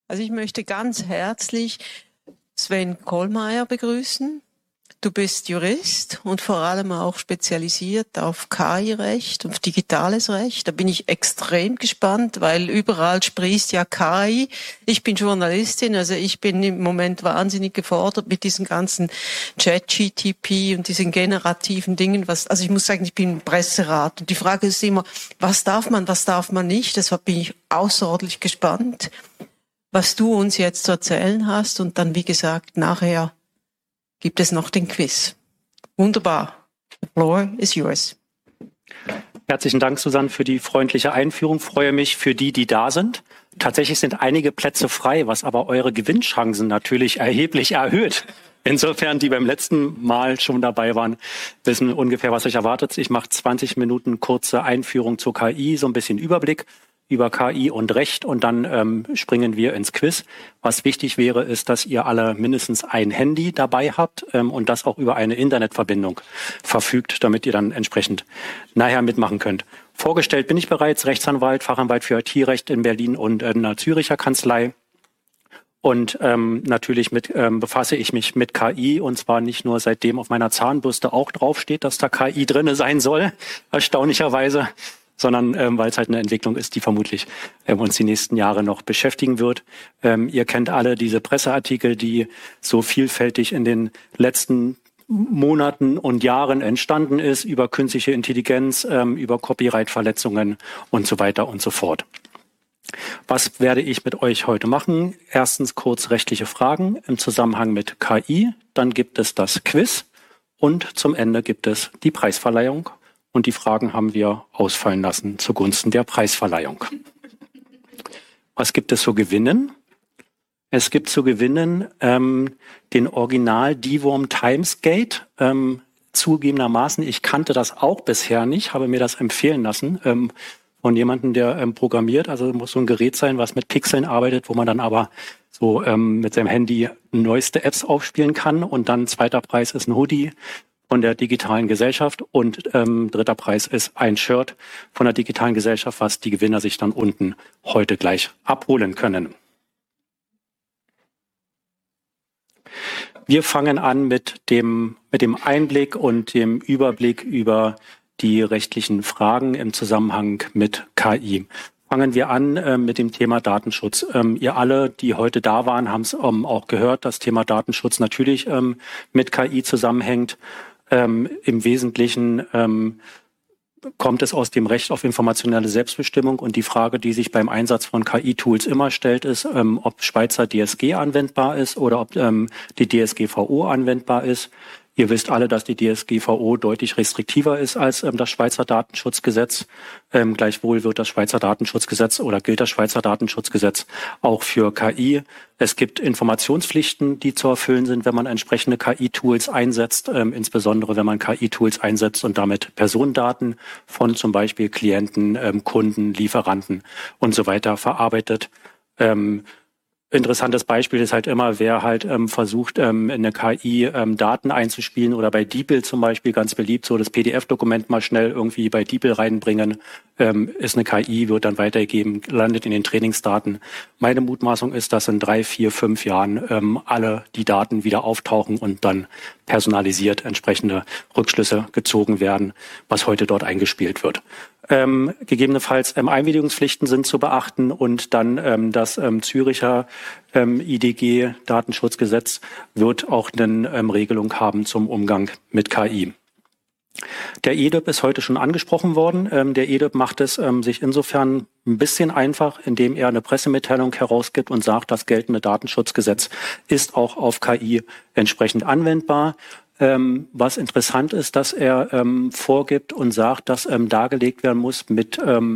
Also ich möchte ganz herzlich Sven Kollmeyer begrüßen. Du bist Jurist und vor allem auch spezialisiert auf KI-Recht, auf digitales Recht. Da bin ich extrem gespannt, weil überall sprießt ja KI. Ich bin Journalistin, also ich bin im Moment wahnsinnig gefordert mit diesen ganzen ChatGTP und diesen generativen Dingen. Also ich muss sagen, ich bin im Presserat und die Frage ist immer, was darf man nicht? Deshalb bin ich außerordentlich gespannt, was du uns jetzt zu erzählen hast und dann, wie gesagt, nachher gibt es noch den Quiz. Wunderbar. The floor is yours. Herzlichen Dank, Susanne, für die freundliche Einführung. Ich freue mich für die da sind. Tatsächlich sind einige Plätze frei, was aber eure Gewinnchancen natürlich erheblich erhöht. Insofern, die beim letzten Mal schon dabei waren, wissen ungefähr, was euch erwartet. Ich mache 20 Minuten kurze Einführung zur KI, so ein bisschen Überblick über KI und Recht und dann springen wir ins Quiz. Was wichtig wäre, ist, dass ihr alle mindestens ein Handy dabei habt und das auch über eine Internetverbindung verfügt, damit ihr dann entsprechend nachher mitmachen könnt. Vorgestellt bin ich bereits, Rechtsanwalt, Fachanwalt für IT-Recht in Berlin und in einer Züricher Kanzlei. Und natürlich befasse ich mich mit KI und zwar nicht nur seitdem auf meiner Zahnbürste auch draufsteht, dass da KI drinne sein soll, erstaunlicherweise, sondern weil es halt eine Entwicklung ist, die vermutlich uns die nächsten Jahre noch beschäftigen wird. Ihr kennt alle diese Presseartikel, die so vielfältig in den letzten Monaten und Jahren entstanden ist, über künstliche Intelligenz, über Copyright-Verletzungen und so weiter und so fort. Was werde ich mit euch heute machen? Erstens kurz rechtliche Fragen im Zusammenhang mit KI, dann gibt es das Quiz und zum Ende gibt es die Preisverleihung. Und die Fragen haben wir ausfallen lassen zugunsten der Preisverleihung. Was gibt es zu gewinnen? Es gibt zu gewinnen den Original Diworm Timesgate. Zugegebenermaßen, ich kannte das auch bisher nicht, habe mir das empfehlen lassen von jemandem, der programmiert. Also muss so ein Gerät sein, was mit Pixeln arbeitet, wo man dann aber so mit seinem Handy neueste Apps aufspielen kann. Und dann zweiter Preis ist ein Hoodie von der digitalen Gesellschaft und dritter Preis ist ein Shirt von der digitalen Gesellschaft, was die Gewinner sich dann unten heute gleich abholen können. Wir fangen an mit dem Einblick und dem Überblick über die rechtlichen Fragen im Zusammenhang mit KI. Fangen wir an mit dem Thema Datenschutz. Ihr alle, die heute da waren, haben es auch gehört, das Thema Datenschutz natürlich mit KI zusammenhängt. Im Wesentlichen kommt es aus dem Recht auf informationelle Selbstbestimmung und die Frage, die sich beim Einsatz von KI-Tools immer stellt, ist, ob Schweizer DSG anwendbar ist oder ob die DSGVO anwendbar ist. Ihr wisst alle, dass die DSGVO deutlich restriktiver ist als das Schweizer Datenschutzgesetz. Gleichwohl wird das Schweizer Datenschutzgesetz oder gilt das Schweizer Datenschutzgesetz auch für KI. Es gibt Informationspflichten, die zu erfüllen sind, wenn man entsprechende KI-Tools einsetzt, insbesondere wenn man KI-Tools einsetzt und damit Personendaten von zum Beispiel Klienten, Kunden, Lieferanten und so weiter verarbeitet. Interessantes Beispiel ist halt immer, wer halt versucht, in eine KI Daten einzuspielen oder bei DeepL zum Beispiel ganz beliebt, so das PDF-Dokument mal schnell irgendwie bei DeepL reinbringen, ist eine KI, wird dann weitergegeben, landet in den Trainingsdaten. Meine Mutmaßung ist, dass in 3, 4, 5 Jahren alle die Daten wieder auftauchen und dann personalisiert entsprechende Rückschlüsse gezogen werden, was heute dort eingespielt wird. Gegebenenfalls Einwilligungspflichten sind zu beachten und dann das Züricher IDG Datenschutzgesetz wird auch eine Regelung haben zum Umgang mit KI. Der EDIB ist heute schon angesprochen worden. Der EDIB macht es sich insofern ein bisschen einfach, indem er eine Pressemitteilung herausgibt und sagt, das geltende Datenschutzgesetz ist auch auf KI entsprechend anwendbar. Was interessant ist, dass er vorgibt und sagt, dass dargelegt werden muss mit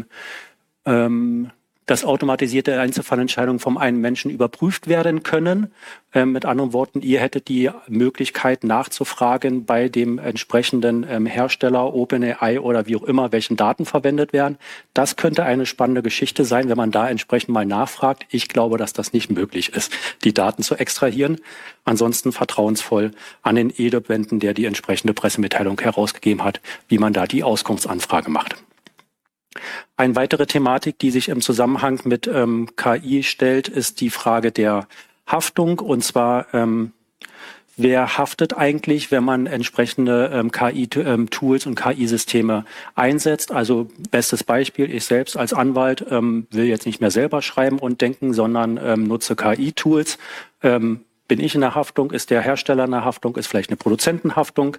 dass automatisierte Einzelfallentscheidungen vom einen Menschen überprüft werden können. Mit anderen Worten, ihr hättet die Möglichkeit nachzufragen bei dem entsprechenden Hersteller, OpenAI oder wie auch immer, welchen Daten verwendet werden. Das könnte eine spannende Geschichte sein, wenn man da entsprechend mal nachfragt. Ich glaube, dass das nicht möglich ist, die Daten zu extrahieren. Ansonsten vertrauensvoll an den EDIB wenden, der die entsprechende Pressemitteilung herausgegeben hat, wie man da die Auskunftsanfrage macht. Eine weitere Thematik, die sich im Zusammenhang mit KI stellt, ist die Frage der Haftung. Und zwar, wer haftet eigentlich, wenn man entsprechende KI-Tools und KI-Systeme einsetzt? Also bestes Beispiel, ich selbst als Anwalt will jetzt nicht mehr selber schreiben und denken, sondern nutze KI-Tools. Bin ich in der Haftung? Ist der Hersteller in der Haftung? Ist vielleicht eine Produzentenhaftung?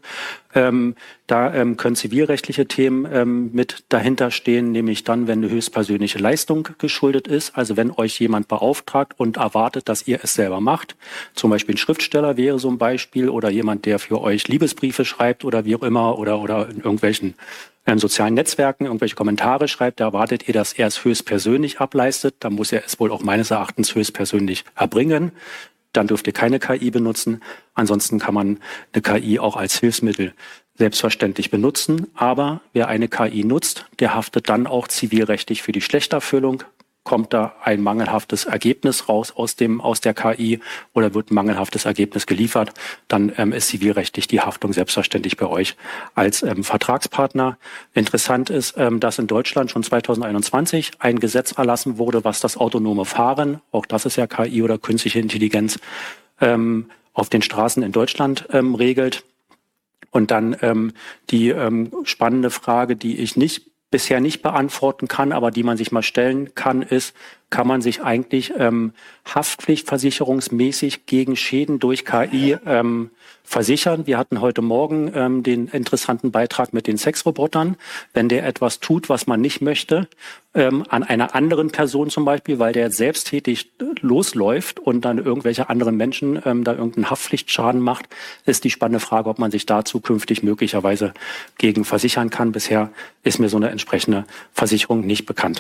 Da können zivilrechtliche Themen mit dahinter stehen, nämlich dann, wenn eine höchstpersönliche Leistung geschuldet ist. Also wenn euch jemand beauftragt und erwartet, dass ihr es selber macht. Zum Beispiel ein Schriftsteller wäre so ein Beispiel oder jemand, der für euch Liebesbriefe schreibt oder wie auch immer oder in irgendwelchen sozialen Netzwerken irgendwelche Kommentare schreibt, da erwartet ihr, dass er es höchstpersönlich ableistet. Da muss er es wohl auch meines Erachtens höchstpersönlich erbringen. Dann dürft ihr keine KI benutzen. Ansonsten kann man eine KI auch als Hilfsmittel selbstverständlich benutzen. Aber wer eine KI nutzt, der haftet dann auch zivilrechtlich für die Schlechterfüllung. Kommt da ein mangelhaftes Ergebnis raus aus der KI oder wird ein mangelhaftes Ergebnis geliefert, dann ist zivilrechtlich die Haftung selbstverständlich bei euch als Vertragspartner. Interessant ist, dass in Deutschland schon 2021 ein Gesetz erlassen wurde, was das autonome Fahren, auch das ist ja KI oder künstliche Intelligenz, auf den Straßen in Deutschland regelt. Und dann die spannende Frage, die ich bisher nicht beantworten kann, aber die man sich mal stellen kann, ist, kann man sich eigentlich haftpflichtversicherungsmäßig gegen Schäden durch KI versichern? Wir hatten heute Morgen den interessanten Beitrag mit den Sexrobotern. Wenn der etwas tut, was man nicht möchte, an einer anderen Person zum Beispiel, weil der selbsttätig losläuft und dann irgendwelche anderen Menschen da irgendeinen Haftpflichtschaden macht, ist die spannende Frage, ob man sich da zukünftig möglicherweise gegen versichern kann. Bisher ist mir so eine entsprechende Versicherung nicht bekannt.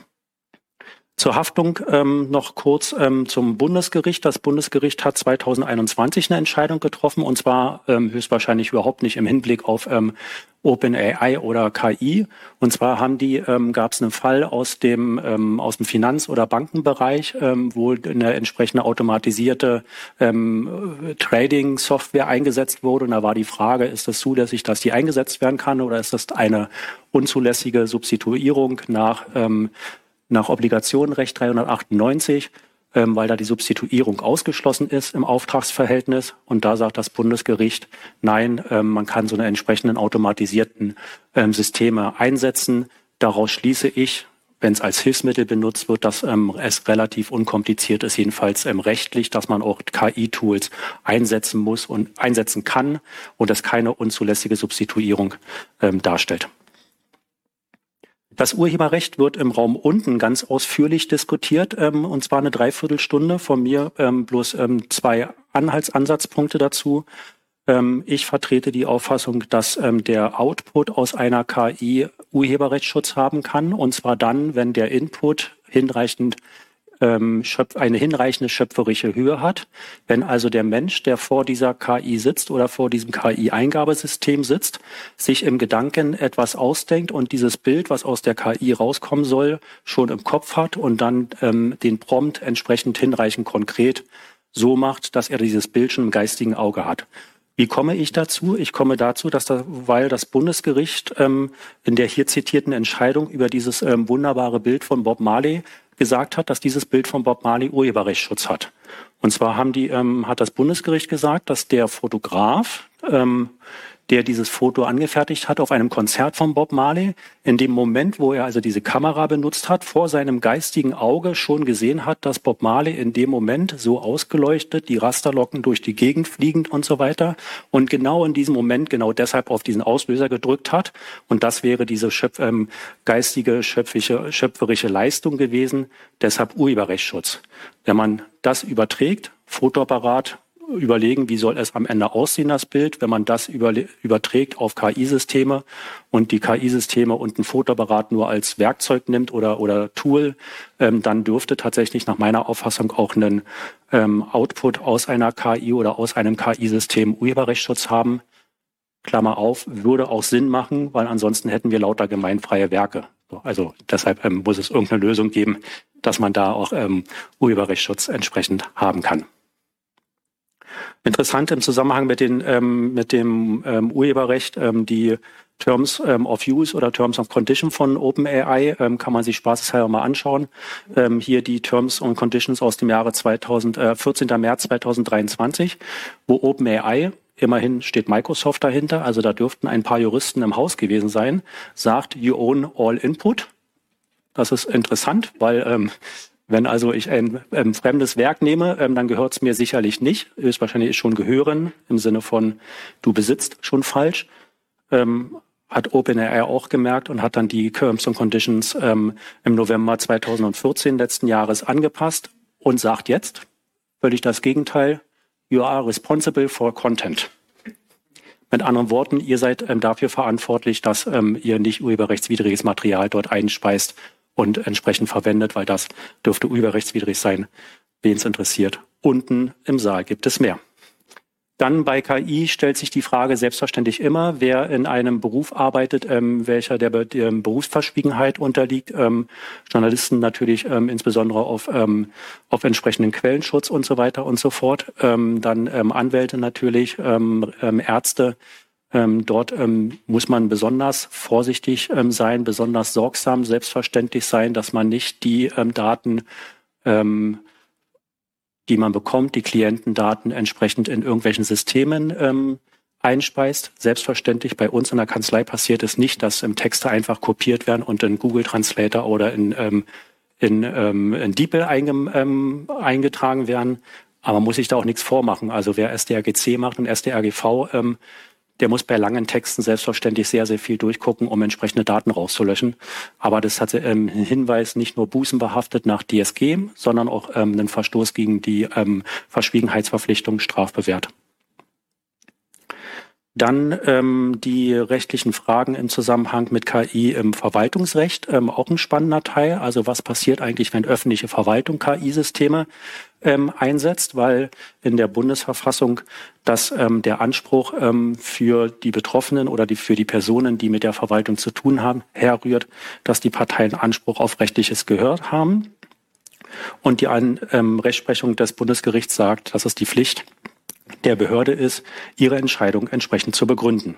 Zur Haftung noch kurz zum Bundesgericht. Das Bundesgericht hat 2021 eine Entscheidung getroffen und zwar höchstwahrscheinlich überhaupt nicht im Hinblick auf OpenAI oder KI. Und zwar gab es einen Fall aus dem Finanz- oder Bankenbereich, wo eine entsprechende automatisierte Trading-Software eingesetzt wurde. Und da war die Frage, ist das zulässig, dass die eingesetzt werden kann oder ist das eine unzulässige Substituierung nach Obligationenrecht 398, weil da die Substituierung ausgeschlossen ist im Auftragsverhältnis. Und da sagt das Bundesgericht, nein, man kann so eine entsprechenden automatisierten Systeme einsetzen. Daraus schließe ich, wenn es als Hilfsmittel benutzt wird, dass es relativ unkompliziert ist, jedenfalls rechtlich, dass man auch KI-Tools einsetzen muss und einsetzen kann und es keine unzulässige Substituierung darstellt. Das Urheberrecht wird im Raum unten ganz ausführlich diskutiert, und zwar eine Dreiviertelstunde von mir, bloß 2 Anhaltsansatzpunkte dazu. Ich vertrete die Auffassung, dass der Output aus einer KI Urheberrechtsschutz haben kann, und zwar dann, wenn der Input eine hinreichende schöpferische Höhe hat. Wenn also der Mensch, der vor dieser KI sitzt oder vor diesem KI-Eingabesystem sitzt, sich im Gedanken etwas ausdenkt und dieses Bild, was aus der KI rauskommen soll, schon im Kopf hat und dann den Prompt entsprechend hinreichend konkret so macht, dass er dieses Bild schon im geistigen Auge hat. Wie komme ich dazu? Ich komme dazu, weil das Bundesgericht in der hier zitierten Entscheidung über dieses wunderbare Bild von Bob Marley gesagt hat, dass dieses Bild von Bob Marley Urheberrechtsschutz hat. Und zwar hat das Bundesgericht gesagt, dass der Fotograf, der dieses Foto angefertigt hat auf einem Konzert von Bob Marley, in dem Moment, wo er also diese Kamera benutzt hat, vor seinem geistigen Auge schon gesehen hat, dass Bob Marley in dem Moment so ausgeleuchtet, die Rasterlocken durch die Gegend fliegend und so weiter und genau in diesem Moment genau deshalb auf diesen Auslöser gedrückt hat. Und das wäre diese geistige, schöpferische Leistung gewesen, deshalb Urheberrechtsschutz. Wenn man das überträgt, Fotoapparat, überlegen, wie soll es am Ende aussehen, das Bild, wenn man das überträgt auf KI-Systeme und die KI-Systeme und ein Fotoapparat nur als Werkzeug nimmt oder Tool, dann dürfte tatsächlich nach meiner Auffassung auch ein Output aus einer KI oder aus einem KI-System Urheberrechtsschutz haben. Klammer auf, würde auch Sinn machen, weil ansonsten hätten wir lauter gemeinfreie Werke. Also deshalb muss es irgendeine Lösung geben, dass man da auch Urheberrechtsschutz entsprechend haben kann. Interessant im Zusammenhang mit dem Urheberrecht, die Terms of Use oder Terms of Condition von OpenAI, kann man sich spaßeshalber mal anschauen. Hier die Terms and Conditions aus dem Jahre 14. März 2023, wo OpenAI, immerhin steht Microsoft dahinter, also da dürften ein paar Juristen im Haus gewesen sein, sagt, you own all input. Das ist interessant, weil wenn also ich ein fremdes Werk nehme, dann gehört es mir sicherlich nicht. Höchstwahrscheinlich ist schon gehören, im Sinne von du besitzt, schon falsch. Hat OpenAI auch gemerkt und hat dann die Terms and Conditions im November 2014 letzten Jahres angepasst und sagt jetzt völlig das Gegenteil. You are responsible for content. Mit anderen Worten, ihr seid dafür verantwortlich, dass ihr nicht urheberrechtswidriges Material dort einspeist und entsprechend verwendet, weil das dürfte urheberrechtswidrig sein, wen es interessiert. Unten im Saal gibt es mehr. Dann bei KI stellt sich die Frage selbstverständlich immer, wer in einem Beruf arbeitet, welcher der Berufsverschwiegenheit unterliegt. Journalisten natürlich insbesondere auf entsprechenden Quellenschutz und so weiter und so fort. Dann Anwälte natürlich, Ärzte. Dort muss man besonders vorsichtig sein, besonders sorgsam, selbstverständlich sein, dass man nicht die Daten die man bekommt, die Klientendaten entsprechend in irgendwelchen Systemen einspeist. Selbstverständlich bei uns in der Kanzlei passiert es nicht, dass Texte einfach kopiert werden und in Google Translator oder in DeepL eingetragen werden. Aber man muss sich da auch nichts vormachen. Also wer SDRGC macht und SDRGV, der muss bei langen Texten selbstverständlich sehr, sehr viel durchgucken, um entsprechende Daten rauszulöschen. Aber das hat einen Hinweis nicht nur bußenbehaftet nach DSG, sondern auch einen Verstoß gegen die Verschwiegenheitsverpflichtung strafbewehrt. Dann die rechtlichen Fragen im Zusammenhang mit KI im Verwaltungsrecht, auch ein spannender Teil. Also was passiert eigentlich, wenn öffentliche Verwaltung KI-Systeme einsetzt, weil in der Bundesverfassung der Anspruch für die Betroffenen oder für die Personen, die mit der Verwaltung zu tun haben, herrührt, dass die Parteien Anspruch auf rechtliches Gehör haben. Und die Rechtsprechung des Bundesgerichts sagt, dass es die Pflicht der Behörde ist, ihre Entscheidung entsprechend zu begründen.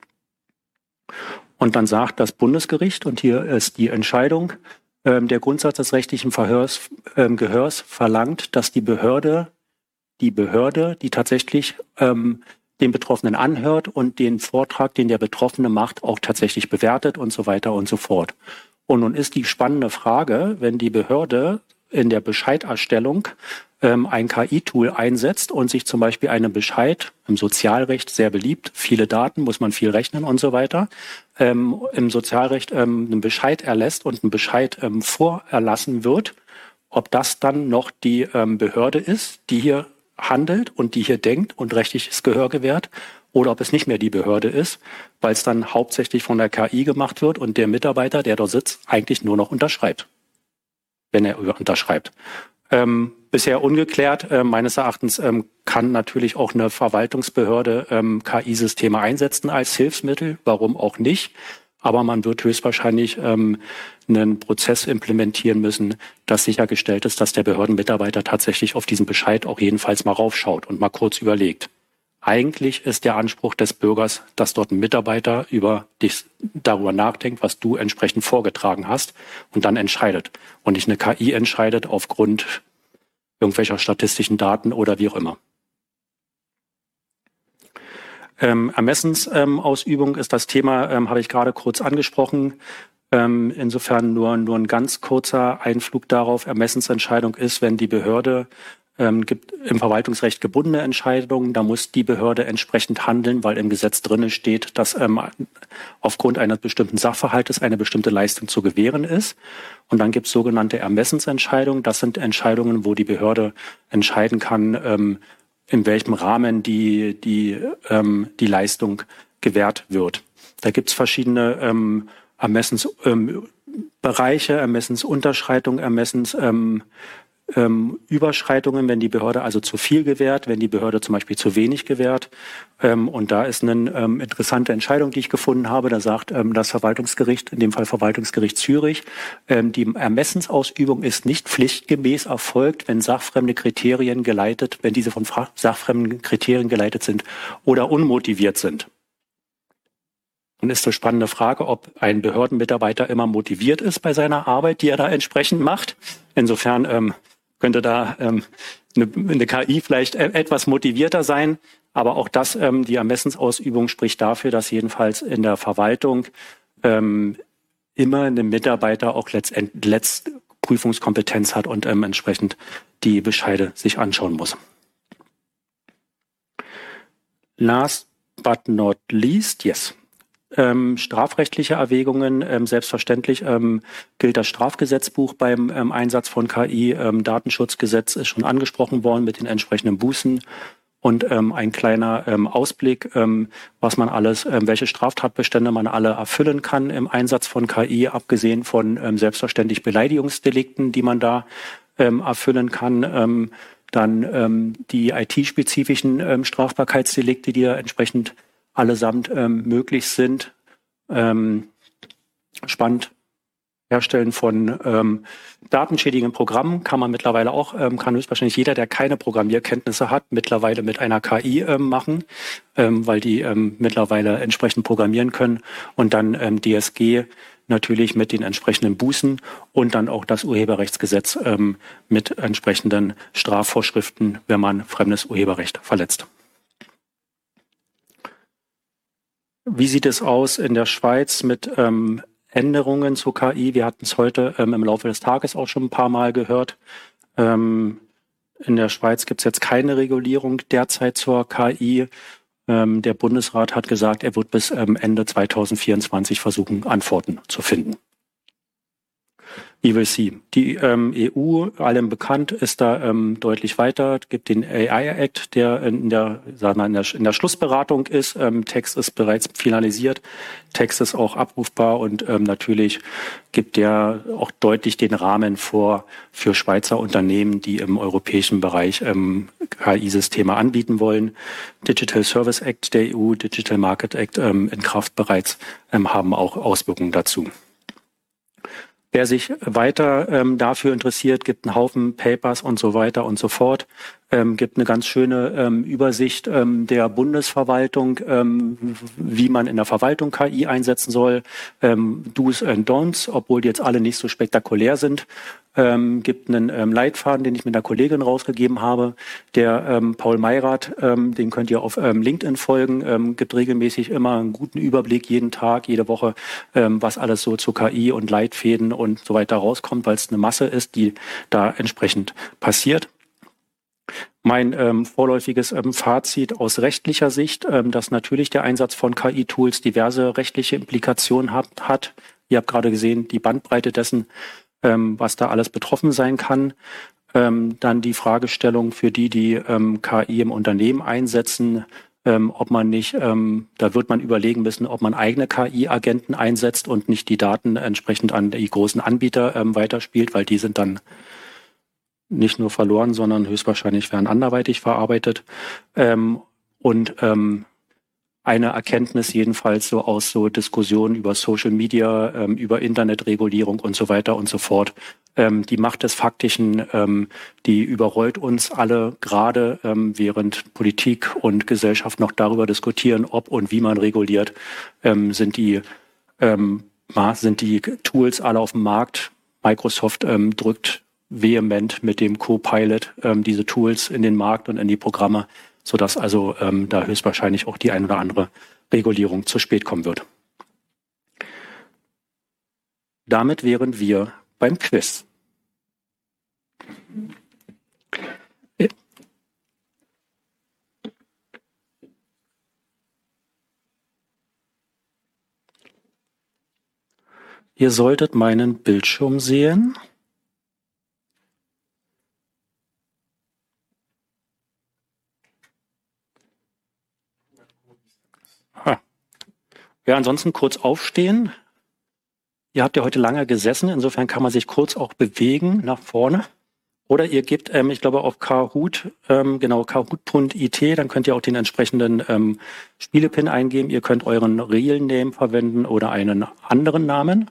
Und dann sagt das Bundesgericht, und hier ist die Entscheidung, der Grundsatz des rechtlichen Gehörs verlangt, dass die Behörde, die tatsächlich den Betroffenen anhört und den Vortrag, den der Betroffene macht, auch tatsächlich bewertet und so weiter und so fort. Und nun ist die spannende Frage, wenn die Behörde in der Bescheiderstellung ein KI-Tool einsetzt und sich zum Beispiel einen Bescheid, im Sozialrecht sehr beliebt, viele Daten, muss man viel rechnen und so weiter, im Sozialrecht einen Bescheid erlässt und ein Bescheid vorerlassen wird, ob das dann noch die Behörde ist, die hier handelt und die hier denkt und rechtliches Gehör gewährt, oder ob es nicht mehr die Behörde ist, weil es dann hauptsächlich von der KI gemacht wird und der Mitarbeiter, der dort sitzt, eigentlich nur noch unterschreibt, wenn er unterschreibt. Bisher ungeklärt. Meines Erachtens kann natürlich auch eine Verwaltungsbehörde KI-Systeme einsetzen als Hilfsmittel. Warum auch nicht? Aber man wird höchstwahrscheinlich einen Prozess implementieren müssen, dass sichergestellt ist, dass der Behördenmitarbeiter tatsächlich auf diesen Bescheid auch jedenfalls mal raufschaut und mal kurz überlegt. Eigentlich ist der Anspruch des Bürgers, dass dort ein Mitarbeiter darüber nachdenkt, was du entsprechend vorgetragen hast und dann entscheidet. Und nicht eine KI entscheidet aufgrund irgendwelcher statistischen Daten oder wie auch immer. Ermessensausübung ist das Thema, habe ich gerade kurz angesprochen. Insofern nur ein ganz kurzer Einflug darauf. Ermessensentscheidung ist, wenn die Behörde gibt im Verwaltungsrecht gebundene Entscheidungen, da muss die Behörde entsprechend handeln, weil im Gesetz drinne steht, dass aufgrund eines bestimmten Sachverhaltes eine bestimmte Leistung zu gewähren ist. Und dann gibt es sogenannte Ermessensentscheidungen. Das sind Entscheidungen, wo die Behörde entscheiden kann, in welchem Rahmen die Leistung gewährt wird. Da gibt es verschiedene Ermessensbereiche, Ermessensunterschreitungen, Überschreitungen, wenn die Behörde also zu viel gewährt, wenn die Behörde zum Beispiel zu wenig gewährt. Und da ist eine interessante Entscheidung, die ich gefunden habe. Da sagt das Verwaltungsgericht, in dem Fall Verwaltungsgericht Zürich, die Ermessensausübung ist nicht pflichtgemäß erfolgt, wenn diese von sachfremden Kriterien geleitet sind oder unmotiviert sind. Nun ist die spannende Frage, ob ein Behördenmitarbeiter immer motiviert ist bei seiner Arbeit, die er da entsprechend macht. Insofern könnte da eine KI vielleicht etwas motivierter sein. Aber auch das, die Ermessensausübung spricht dafür, dass jedenfalls in der Verwaltung immer ein Mitarbeiter auch letzt Prüfungskompetenz hat und entsprechend die Bescheide sich anschauen muss. Last but not least, yes. Strafrechtliche Erwägungen, selbstverständlich gilt das Strafgesetzbuch beim Einsatz von KI. Datenschutzgesetz ist schon angesprochen worden mit den entsprechenden Bußen. Und ein kleiner Ausblick, was man alles, welche Straftatbestände man alle erfüllen kann im Einsatz von KI, abgesehen von selbstverständlich Beleidigungsdelikten, die man da erfüllen kann. Dann die IT-spezifischen Strafbarkeitsdelikte, die ja entsprechend allesamt möglich sind. Spannend. Herstellen von datenschädigenden Programmen kann man mittlerweile auch, kann höchstwahrscheinlich jeder, der keine Programmierkenntnisse hat, mittlerweile mit einer KI machen, weil die mittlerweile entsprechend programmieren können und dann DSG natürlich mit den entsprechenden Bußen und dann auch das Urheberrechtsgesetz mit entsprechenden Strafvorschriften, wenn man fremdes Urheberrecht verletzt. Wie sieht es aus in der Schweiz mit Änderungen zur KI? Wir hatten es heute im Laufe des Tages auch schon ein paar Mal gehört. In der Schweiz gibt es jetzt keine Regulierung derzeit zur KI. Der Bundesrat hat gesagt, er wird bis Ende 2024 versuchen, Antworten zu finden. We will see. Die EU, allem bekannt, ist da deutlich weiter. Es gibt den AI-Act, der in der Schlussberatung ist. Text ist bereits finalisiert. Text ist auch abrufbar und natürlich gibt der auch deutlich den Rahmen vor für Schweizer Unternehmen, die im europäischen Bereich KI-Systeme anbieten wollen. Digital Service Act der EU, Digital Market Act in Kraft bereits, haben auch Auswirkungen dazu. Wer sich weiter dafür interessiert, gibt einen Haufen Papers und so weiter und so fort. Gibt eine ganz schöne Übersicht der Bundesverwaltung, wie man in der Verwaltung KI einsetzen soll. Do's and Don'ts, obwohl die jetzt alle nicht so spektakulär sind. Gibt einen Leitfaden, den ich mit einer Kollegin rausgegeben habe. Der Paul Mayrath, den könnt ihr auf LinkedIn folgen, gibt regelmäßig immer einen guten Überblick jeden Tag, jede Woche, was alles so zu KI und Leitfäden und so weiter rauskommt, weil es eine Masse ist, die da entsprechend passiert. Mein vorläufiges Fazit aus rechtlicher Sicht, dass natürlich der Einsatz von KI-Tools diverse rechtliche Implikationen hat. Ihr habt gerade gesehen, die Bandbreite dessen, was da alles betroffen sein kann. Dann die Fragestellung für die KI im Unternehmen einsetzen, ob man nicht, da wird man überlegen müssen, ob man eigene KI-Agenten einsetzt und nicht die Daten entsprechend an die großen Anbieter weiterspielt, weil die sind dann nicht nur verloren, sondern höchstwahrscheinlich werden anderweitig verarbeitet. Eine Erkenntnis jedenfalls so aus so Diskussionen über Social Media, über Internetregulierung und so weiter und so fort. Die Macht des Faktischen, die überrollt uns alle gerade, während Politik und Gesellschaft noch darüber diskutieren, ob und wie man reguliert, sind die Tools alle auf dem Markt. Microsoft drückt vehement mit dem Copilot diese Tools in den Markt und in die Programme, sodass also da höchstwahrscheinlich auch die ein oder andere Regulierung zu spät kommen wird. Damit wären wir beim Quiz. Ihr solltet meinen Bildschirm sehen. Ja, ansonsten kurz aufstehen. Ihr habt ja heute lange gesessen, insofern kann man sich kurz auch bewegen nach vorne. Oder ihr gebt, ich glaube, auf Kahoot, kahoot.it, dann könnt ihr auch den entsprechenden Spielepin eingeben. Ihr könnt euren Real Name verwenden oder einen anderen Namen.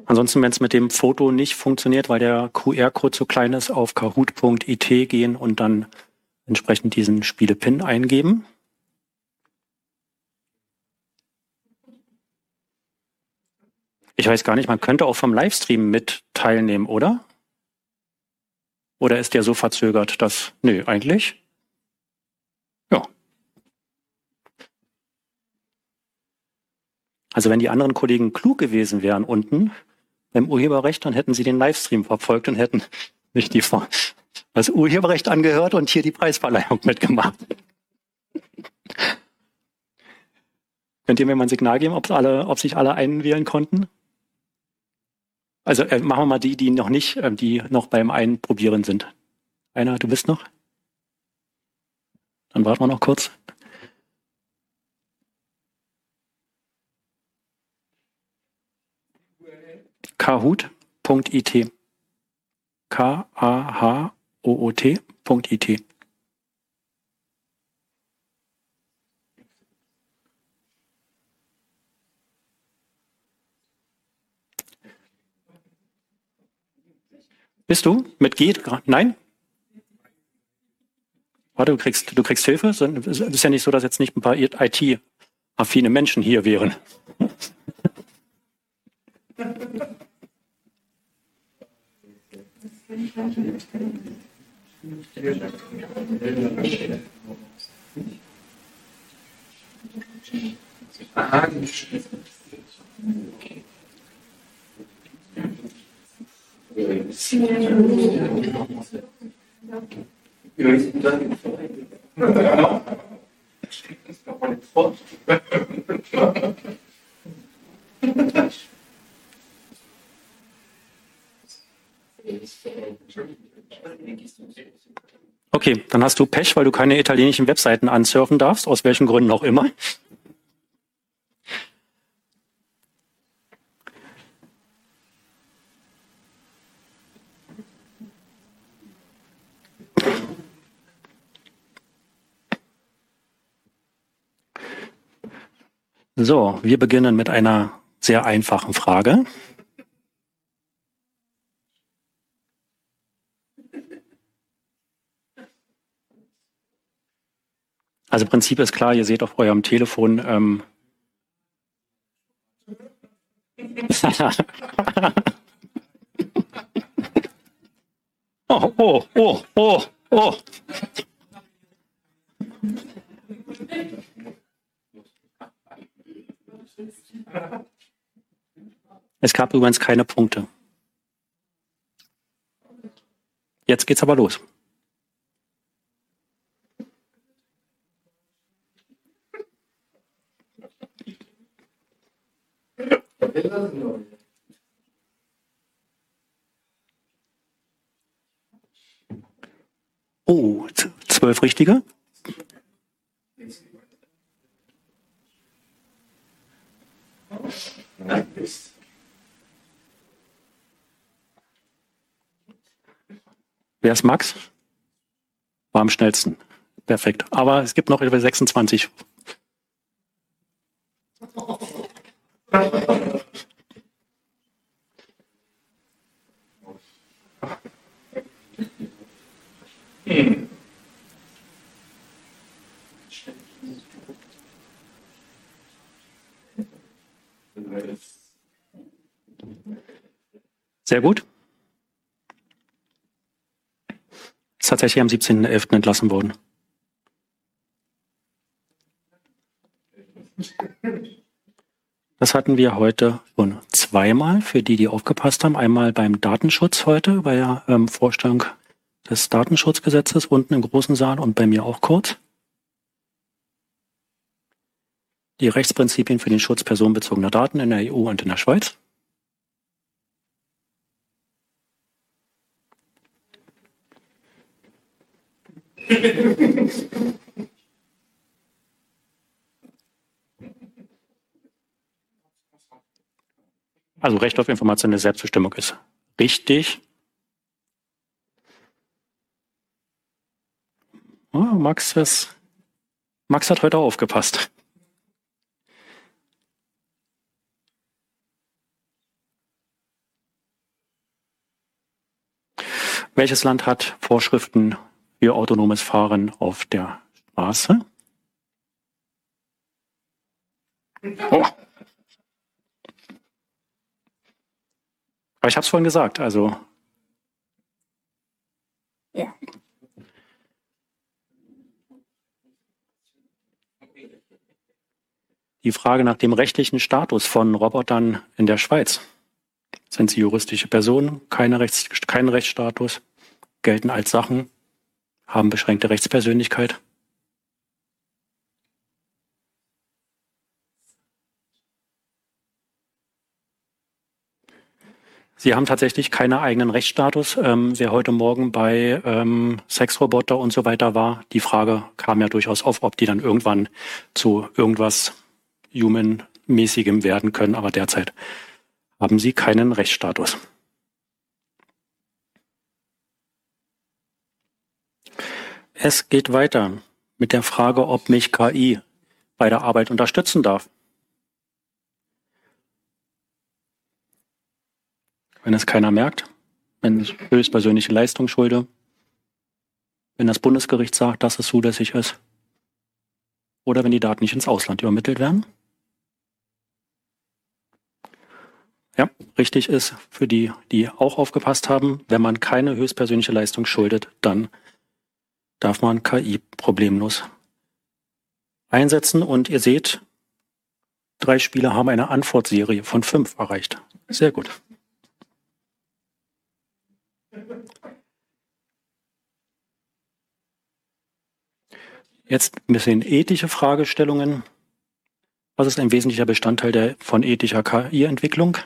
Ansonsten, wenn es mit dem Foto nicht funktioniert, weil der QR-Code so klein ist, auf kahoot.it gehen und dann entsprechend diesen Spiele-Pin eingeben. Ich weiß gar nicht, man könnte auch vom Livestream mit teilnehmen, oder? Oder ist der so verzögert, dass... Nö, eigentlich? Ja. Also wenn die anderen Kollegen klug gewesen wären unten beim Urheberrecht, dann hätten sie den Livestream verfolgt und hätten nicht das Urheberrecht angehört und hier die Preisverleihung mitgemacht. Könnt ihr mir mal ein Signal geben, ob sich alle einwählen konnten? Also machen wir mal die noch nicht, die noch beim Einprobieren sind. Einer, du bist noch? Dann warten wir noch kurz. kahoot.it. Kahoot.it. Bist du? Mit G? Nein? Warte, du kriegst Hilfe? Es ist ja nicht so, dass jetzt nicht ein paar IT-affine Menschen hier wären. Okay, dann hast du Pech, weil du keine italienischen Webseiten ansurfen darfst, aus welchen Gründen auch immer. So, wir beginnen mit einer sehr einfachen Frage. Also Prinzip ist klar, ihr seht auf eurem Telefon. Oh. Es gab übrigens keine Punkte. Jetzt geht's aber los. Oh, 12 richtige. Wer ist Max? War am schnellsten. Perfekt. Aber es gibt noch über 26. Sehr gut. Ist tatsächlich am 17.11. entlassen worden. Das hatten wir heute schon zweimal, für die aufgepasst haben. Einmal beim Datenschutz heute, bei der Vorstellung des Datenschutzgesetzes unten im großen Saal und bei mir auch kurz. Die Rechtsprinzipien für den Schutz personenbezogener Daten in der EU und in der Schweiz. Also Recht auf informationelle Selbstbestimmung ist richtig. Oh, Max hat heute aufgepasst. Welches Land hat Vorschriften für autonomes Fahren auf der Straße? Oh. Aber ich habe es vorhin gesagt, also die Frage nach dem rechtlichen Status von Robotern in der Schweiz. Sind sie juristische Personen, keinen Rechtsstatus, gelten als Sachen, haben beschränkte Rechtspersönlichkeit? Sie haben tatsächlich keinen eigenen Rechtsstatus. Wer heute Morgen bei Sexroboter und so weiter war, die Frage kam ja durchaus auf, ob die dann irgendwann zu irgendwas Human-mäßigem werden können, aber derzeit haben sie keinen Rechtsstatus. Es geht weiter mit der Frage, ob mich KI bei der Arbeit unterstützen darf. Wenn es keiner merkt, wenn ich höchstpersönliche Leistung schulde, wenn das Bundesgericht sagt, dass es zulässig ist, oder wenn die Daten nicht ins Ausland übermittelt werden. Ja, richtig ist, für die, die auch aufgepasst haben, wenn man keine höchstpersönliche Leistung schuldet, dann darf man KI problemlos einsetzen. Und ihr seht, 3 Spieler haben eine Antwortserie von 5 erreicht. Sehr gut. Jetzt ein bisschen ethische Fragestellungen. Was ist ein wesentlicher Bestandteil von ethischer KI-Entwicklung?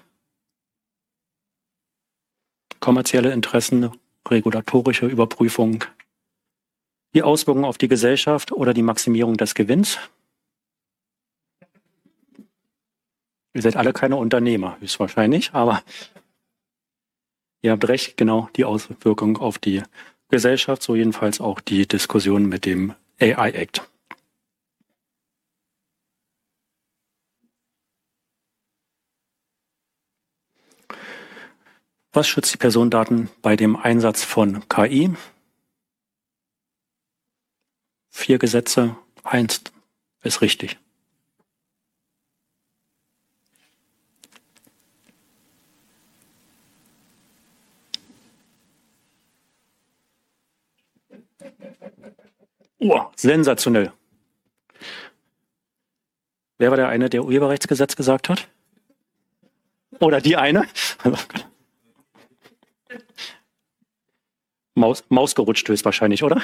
Kommerzielle Interessen, regulatorische Überprüfung, die Auswirkungen auf die Gesellschaft oder die Maximierung des Gewinns. Ihr seid alle keine Unternehmer, höchstwahrscheinlich, aber ihr habt recht, genau die Auswirkungen auf die Gesellschaft, so jedenfalls auch die Diskussion mit dem AI Act. Was schützt die Personendaten bei dem Einsatz von KI? 4 Gesetze, 1 ist richtig. Oh, sensationell. Wer war der eine, der Urheberrechtsgesetz gesagt hat? Oder die eine? Maus gerutscht höchstwahrscheinlich, oder?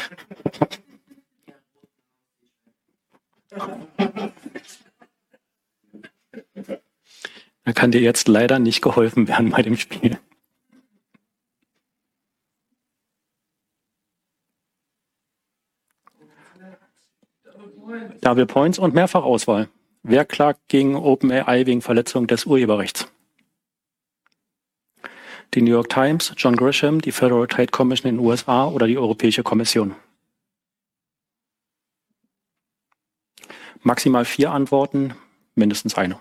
Da kann dir jetzt leider nicht geholfen werden bei dem Spiel. Double Points und Mehrfachauswahl. Wer klagt gegen OpenAI wegen Verletzung des Urheberrechts? Die New York Times, John Grisham, die Federal Trade Commission in den USA oder die Europäische Kommission? Maximal 4 Antworten, mindestens eine.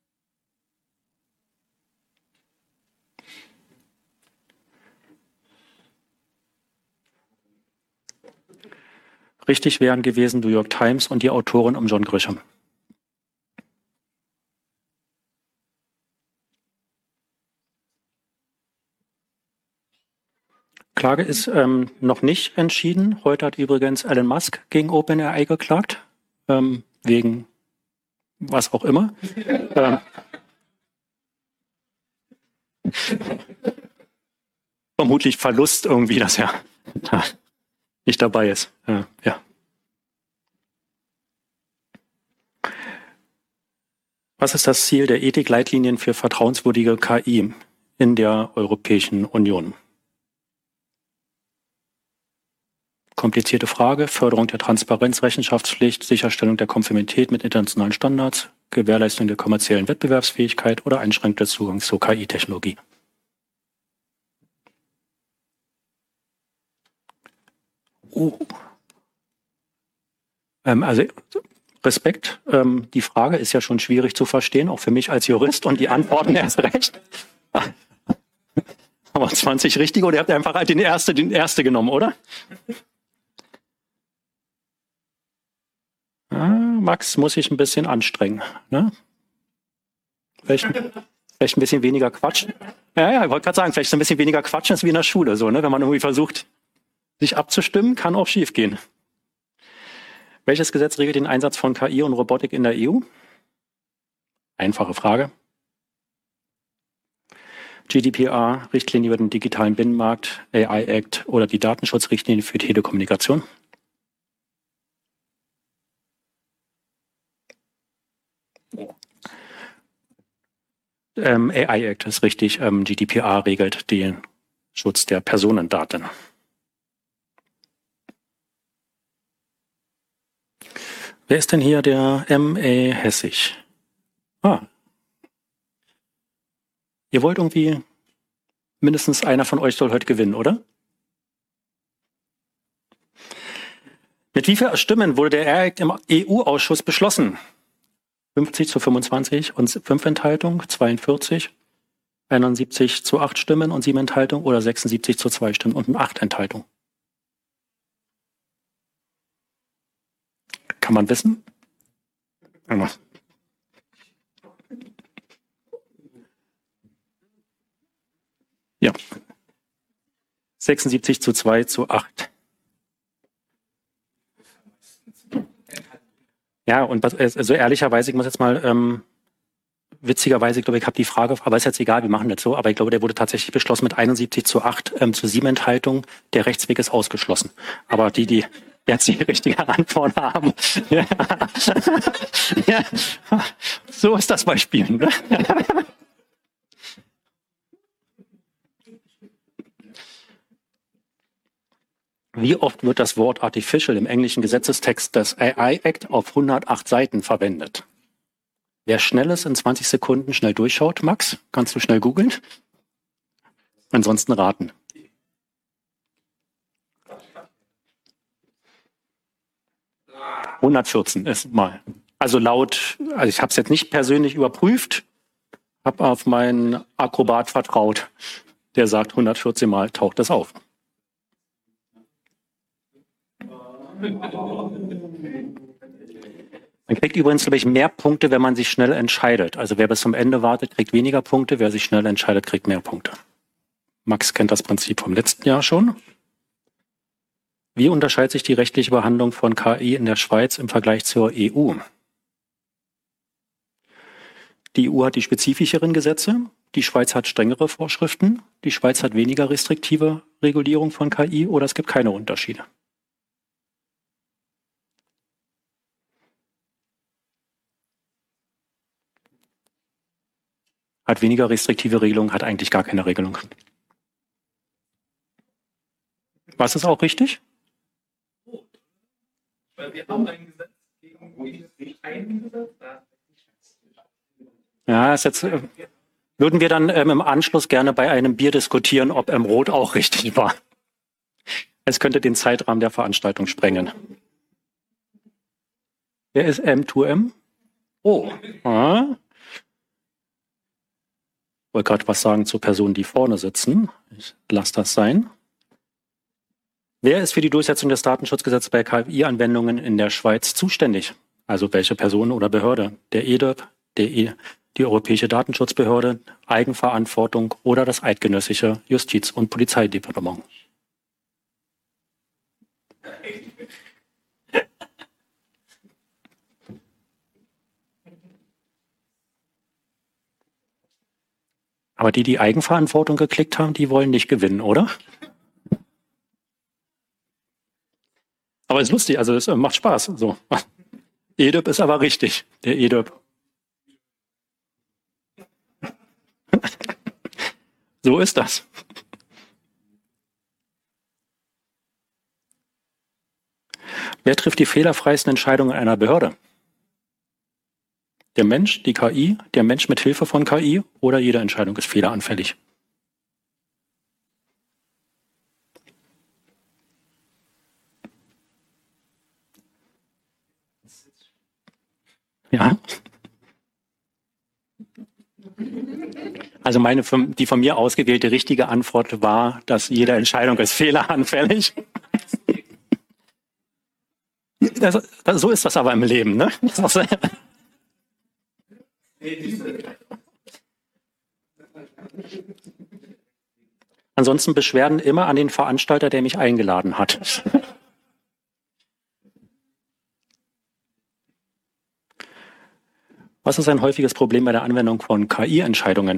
Richtig wären gewesen New York Times und die Autorin um John Grisham. Klage ist noch nicht entschieden. Heute hat übrigens Elon Musk gegen OpenAI geklagt, wegen was auch immer. Vermutlich Verlust irgendwie, dass er nicht dabei ist. Ja. Was ist das Ziel der Ethikleitlinien für vertrauenswürdige KI in der Europäischen Union? Komplizierte Frage: Förderung der Transparenz, Rechenschaftspflicht, Sicherstellung der Konformität mit internationalen Standards, Gewährleistung der kommerziellen Wettbewerbsfähigkeit oder Einschränkung des Zugangs zur KI-Technologie. Also Respekt, die Frage ist ja schon schwierig zu verstehen, auch für mich als Jurist und die Antworten erst recht. Aber aber 20 richtige oder ihr habt einfach den erste genommen, oder? Max muss sich ein bisschen anstrengen. Ne? Vielleicht ein bisschen weniger quatschen. Ja, ich wollte gerade sagen, vielleicht ein bisschen weniger quatschen ist wie in der Schule. So, ne? Wenn man irgendwie versucht, sich abzustimmen, kann auch schief gehen. Welches Gesetz regelt den Einsatz von KI und Robotik in der EU? Einfache Frage. GDPR, Richtlinie über den digitalen Binnenmarkt, AI Act oder die Datenschutzrichtlinie für Telekommunikation? AI Act ist richtig. GDPR regelt den Schutz der Personendaten. Wer ist denn hier der M.A. Hessig? Ihr wollt irgendwie, mindestens einer von euch soll heute gewinnen, oder? Mit wie vielen Stimmen wurde der AI Act im EU-Ausschuss beschlossen? 50:25 und 5 Enthaltungen, 42, 71:8 Stimmen und 7 Enthaltungen oder 76:2 Stimmen und 8 Enthaltungen. Kann man wissen? Ja. 76:2:8. Ja, und also ehrlicherweise, ich muss jetzt mal, witzigerweise, ich glaube, ich habe die Frage, aber ist jetzt egal, wir machen das so, aber ich glaube, der wurde tatsächlich beschlossen mit 71:8 zu 7 Enthaltungen. Der Rechtsweg ist ausgeschlossen. Aber die jetzt die richtige Antwort haben. Ja. Ja. So ist das bei Spielen. Ne? Wie oft wird das Wort Artificial im englischen Gesetzestext des AI Act auf 108 Seiten verwendet? Wer Schnelles in 20 Sekunden schnell durchschaut, Max, kannst du schnell googeln? Ansonsten raten. (114) ist mal. Also ich habe es jetzt nicht persönlich überprüft, habe auf meinen Akrobat vertraut. Der sagt, 114 Mal taucht es auf. Man kriegt übrigens, glaube ich, mehr Punkte, wenn man sich schnell entscheidet. Also wer bis zum Ende wartet, kriegt weniger Punkte. Wer sich schnell entscheidet, kriegt mehr Punkte. Max kennt das Prinzip vom letzten Jahr schon. Wie unterscheidet sich die rechtliche Behandlung von KI in der Schweiz im Vergleich zur EU? Die EU hat die spezifischeren Gesetze. Die Schweiz hat strengere Vorschriften. Die Schweiz hat weniger restriktive Regulierung von KI oder es gibt keine Unterschiede. Hat weniger restriktive Regelung, hat eigentlich gar keine Regelung. Was ist auch richtig? Weil wir haben ein Gesetz gegen eingesetzt. Ja, ist jetzt, würden wir dann im Anschluss gerne bei einem Bier diskutieren, ob Rot auch richtig war. Es könnte den Zeitrahmen der Veranstaltung sprengen. Wer ist M2M? Oh. Ich wollte gerade was sagen zu Personen, die vorne sitzen. Ich lasse das sein. Wer ist für die Durchsetzung des Datenschutzgesetzes bei KI-Anwendungen in der Schweiz zuständig? Also welche Person oder Behörde? Der EDIB, die Europäische Datenschutzbehörde, Eigenverantwortung oder das eidgenössische Justiz- und Polizeidepartement? Aber die Eigenverantwortung geklickt haben, die wollen nicht gewinnen, oder? Aber es ist lustig, also es macht Spaß. So. EDIB ist aber richtig, der EDIB. So ist das. Wer trifft die fehlerfreisten Entscheidungen einer Behörde? Der Mensch, die KI, der Mensch mit Hilfe von KI oder jede Entscheidung ist fehleranfällig? Ja. Also die von mir ausgewählte richtige Antwort war, dass jede Entscheidung ist fehleranfällig. So ist das aber im Leben, ne? Ansonsten Beschwerden immer an den Veranstalter, der mich eingeladen hat. Was ist ein häufiges Problem bei der Anwendung von KI-Entscheidungen?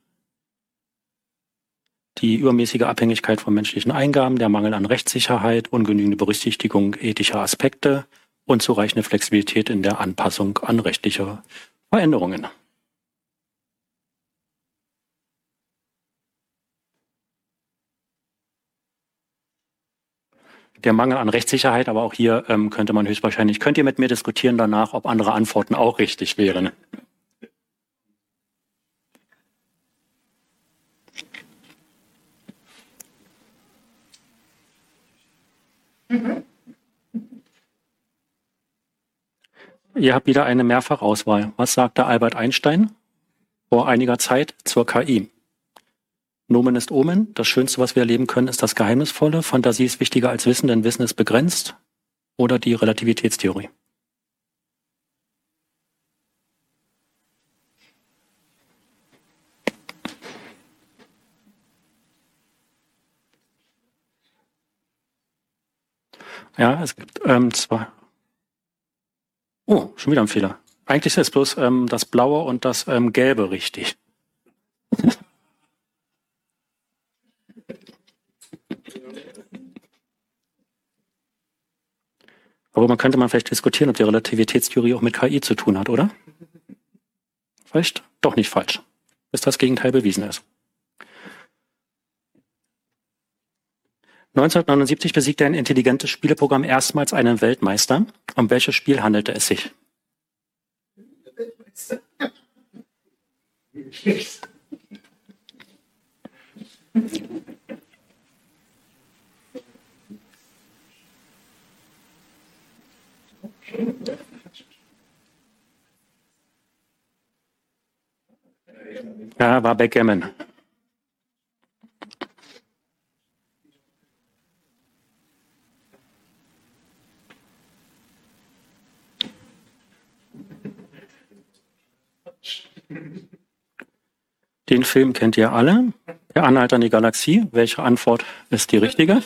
Die übermäßige Abhängigkeit von menschlichen Eingaben, der Mangel an Rechtssicherheit, ungenügende Berücksichtigung ethischer Aspekte, unzureichende Flexibilität in der Anpassung an rechtliche Veränderungen. Der Mangel an Rechtssicherheit, aber auch hier könnt ihr mit mir diskutieren danach, ob andere Antworten auch richtig wären. Ihr habt wieder eine Mehrfachauswahl. Was sagte Albert Einstein vor einiger Zeit zur KI? Nomen ist Omen. Das Schönste, was wir erleben können, ist das Geheimnisvolle. Fantasie ist wichtiger als Wissen, denn Wissen ist begrenzt. Oder die Relativitätstheorie. Ja, es gibt zwei. Oh, schon wieder ein Fehler. Eigentlich ist bloß das Blaue und das Gelbe richtig. Aber man könnte vielleicht diskutieren, ob die Relativitätstheorie auch mit KI zu tun hat, oder? Vielleicht doch nicht falsch, bis das Gegenteil bewiesen ist. 1979 besiegte ein intelligentes Spieleprogramm erstmals einen Weltmeister. Um welches Spiel handelte es sich? Ja, war Backgammon. Den Film kennt ihr alle. Der Anhalter in die Galaxie. Welche Antwort ist die richtige?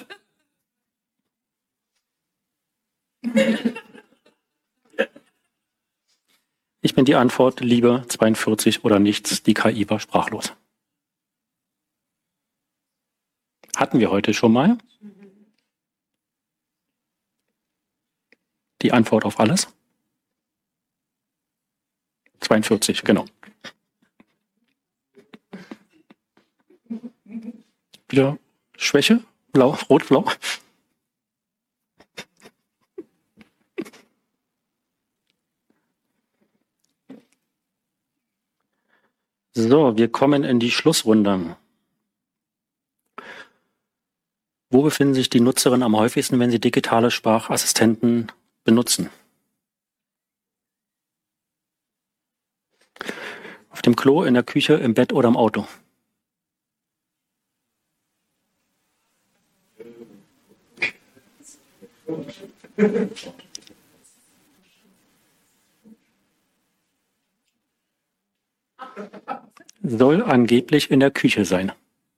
Ich bin die Antwort, Liebe, 42 oder nichts. Die KI war sprachlos. Hatten wir heute schon mal. Die Antwort auf alles? 42, genau. Wieder Schwäche? Blau, rot, blau. So, wir kommen in die Schlussrunde. Wo befinden sich die Nutzerinnen am häufigsten, wenn sie digitale Sprachassistenten benutzen? Auf dem Klo, in der Küche, im Bett oder im Auto? Soll angeblich in der Küche sein.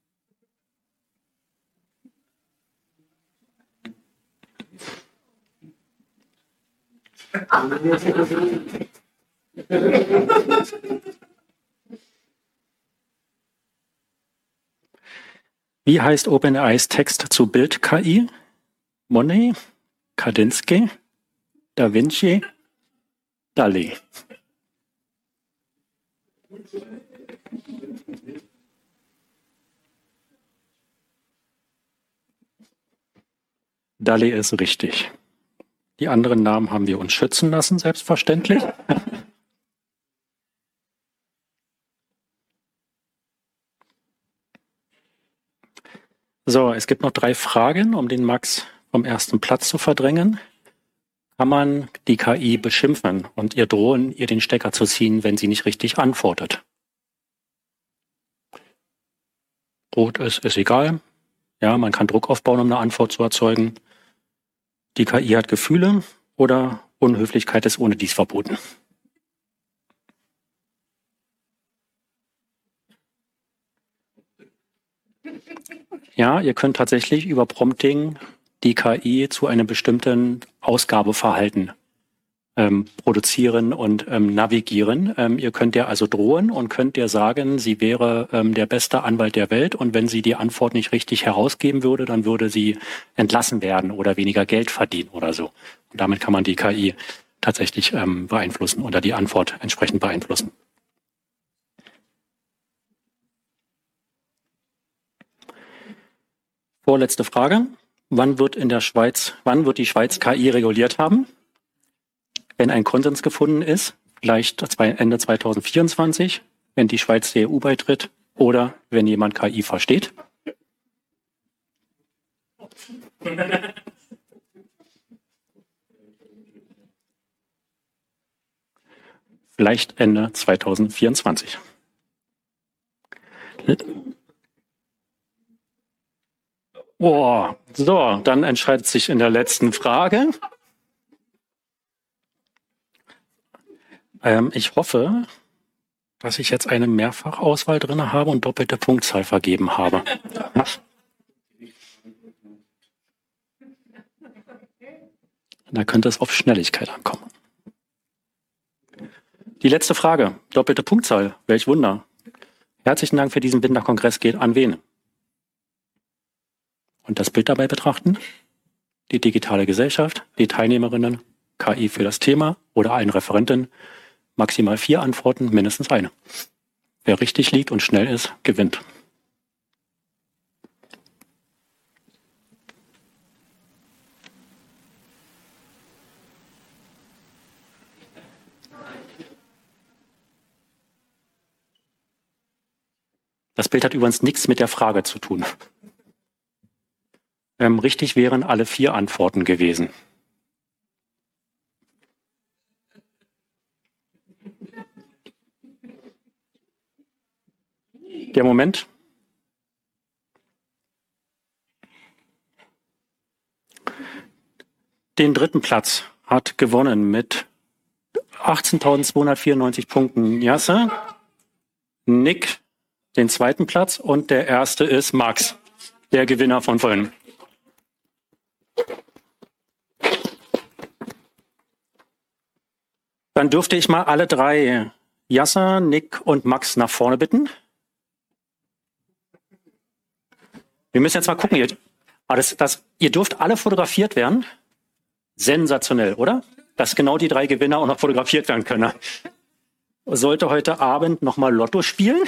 Wie heißt OpenAIs Text zu Bild-KI? Monet, Kandinsky, Da Vinci, DALL-E. DALL-E ist richtig. Die anderen Namen haben wir uns schützen lassen, selbstverständlich. So, es gibt noch 3 Fragen, um den Max vom ersten Platz zu verdrängen. Kann man die KI beschimpfen und ihr drohen, ihr den Stecker zu ziehen, wenn sie nicht richtig antwortet? Rot ist egal. Ja, man kann Druck aufbauen, um eine Antwort zu erzeugen. Die KI hat Gefühle oder Unhöflichkeit ist ohne dies verboten. Ja, ihr könnt tatsächlich über Prompting die KI zu einem bestimmten Ausgabeverhalten produzieren und navigieren. Ihr könnt ihr also drohen und könnt ihr sagen, sie wäre der beste Anwalt der Welt und wenn sie die Antwort nicht richtig herausgeben würde, dann würde sie entlassen werden oder weniger Geld verdienen oder so. Und damit kann man die KI tatsächlich beeinflussen oder die Antwort entsprechend beeinflussen. Vorletzte Frage. Wann wird die Schweiz KI reguliert haben? Wenn ein Konsens gefunden ist, vielleicht Ende 2024, wenn die Schweiz der EU beitritt oder wenn jemand KI versteht. Vielleicht Ende 2024. Boah, so, dann entscheidet sich in der letzten Frage. Ich hoffe, dass ich jetzt eine Mehrfachauswahl drin habe und doppelte Punktzahl vergeben habe. Da könnte es auf Schnelligkeit ankommen. Die letzte Frage, doppelte Punktzahl, welch Wunder. Herzlichen Dank für diesen Winterkongress geht an wen? Und das Bild dabei betrachten, die digitale Gesellschaft, die Teilnehmerinnen, KI für das Thema oder allen Referenten, maximal 4 Antworten, mindestens eine. Wer richtig liegt und schnell ist, gewinnt. Das Bild hat übrigens nichts mit der Frage zu tun. Richtig wären alle 4 Antworten gewesen. Der Moment. Den 3. Platz hat gewonnen mit 18.294 Punkten Jasse, Nick den 2. Platz und der 1. ist Max, der Gewinner von vorhin. Dann dürfte ich mal alle 3, Jasse, Nick und Max, nach vorne bitten. Wir müssen jetzt mal gucken. Ihr dürft alle fotografiert werden. Sensationell, oder? Dass genau die 3 Gewinner auch noch fotografiert werden können. Sollte heute Abend nochmal Lotto spielen?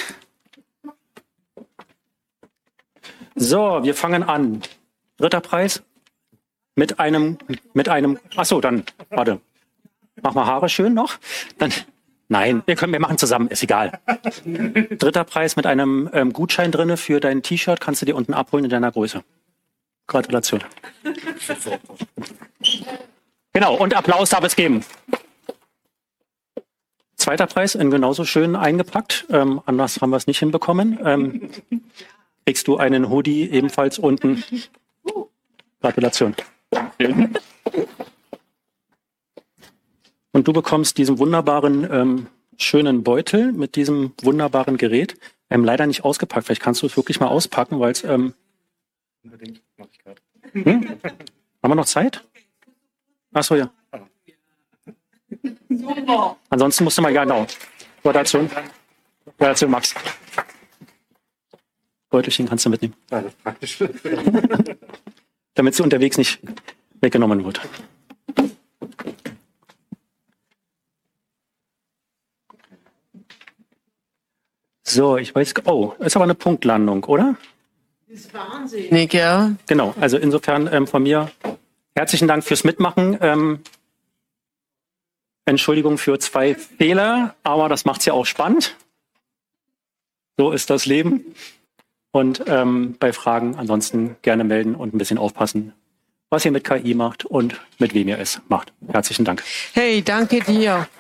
So, wir fangen an. 3. Preis mit einem, achso, dann, warte. Mach mal Haare schön noch. Dann, nein, wir machen zusammen, ist egal. 3. Preis mit einem Gutschein drinne für dein T-Shirt, kannst du dir unten abholen in deiner Größe. Gratulation. Genau, und Applaus darf es geben. 2. Preis in genauso schön eingepackt. Anders haben wir es nicht hinbekommen. Kriegst du einen Hoodie ebenfalls unten. Gratulation. Und du bekommst diesen wunderbaren, schönen Beutel mit diesem wunderbaren Gerät. Leider nicht ausgepackt. Vielleicht kannst du es wirklich mal auspacken, weil es... Unbedingt, mach ich gerade. Haben wir noch Zeit? Ach so, ja. Super. Ansonsten musst du mal, ja, genau. Gratulation. Gratulation, Max. Beutelchen kannst du mitnehmen. Ja, das ist praktisch. Damit sie unterwegs nicht weggenommen wird. So, ich weiß, oh, ist aber eine Punktlandung, oder? Das ist wahnsinnig, ja. Genau, also insofern von mir herzlichen Dank fürs Mitmachen. Entschuldigung für 2 Fehler, aber das macht's ja auch spannend. So ist das Leben. Und bei Fragen ansonsten gerne melden und ein bisschen aufpassen, was ihr mit KI macht und mit wem ihr es macht. Herzlichen Dank. Hey, danke dir.